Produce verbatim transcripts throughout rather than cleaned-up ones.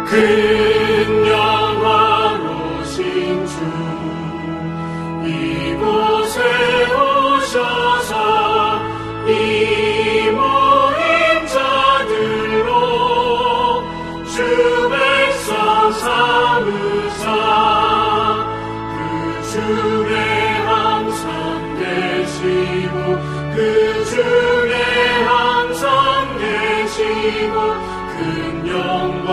큰 영광로신 주 이곳에 오셔서 이 모임 자들로 주 백성 삼으사 그 중에 항상 계시고 그 중에 항상 계시고 큰 영광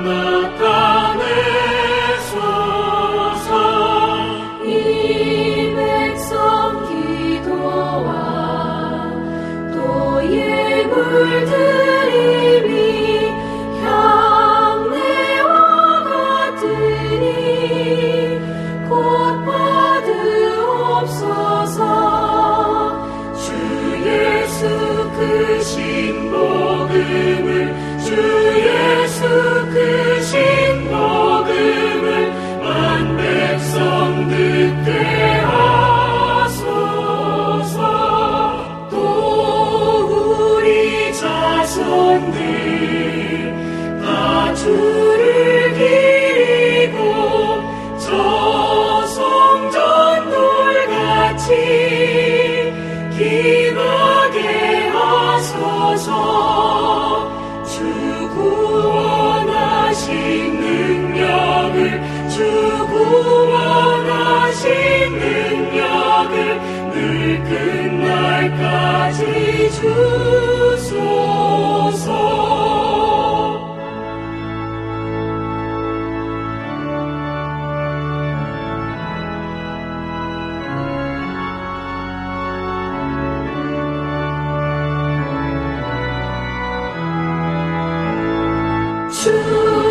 나타내소서. 이 백성 기도와 또 예물 드림이 향내와 같으니 곧 받으옵소서. 주 예수 크신 복음을 주 예수 크신 복음을 만 백성 듣게 하소서. 또 우리 자손들 다 주를 기리고 저 성전 돌같이 기나게 하소서. 주 구원하신 능력을 주 구원하신 능력을 늘 끝날까지 주소서. 주